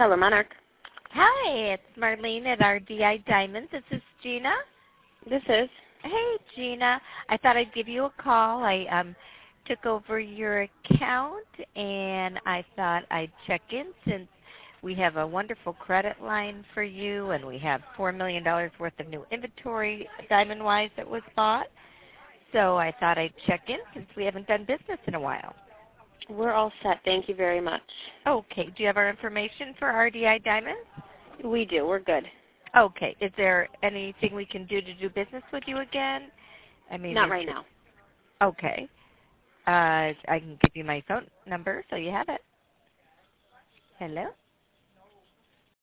Hello, Monarch. Hi, it's Marlene at RDI Diamonds. This is Gina. This is. Hey, Gina. I thought I'd give you a call. I took over your account, and I thought I'd check in since we have a wonderful credit line for you, and we have $4 million worth of new inventory, diamond-wise, that was bought. So I thought I'd check in since we haven't done business in a while. We're all set. Thank you very much. Okay. Do you have our information for RDI Diamonds? We do. We're good. Okay. Is there anything we can do to do business with you again? I mean, Not right now. Okay. I can give you my phone number so you have it. Hello?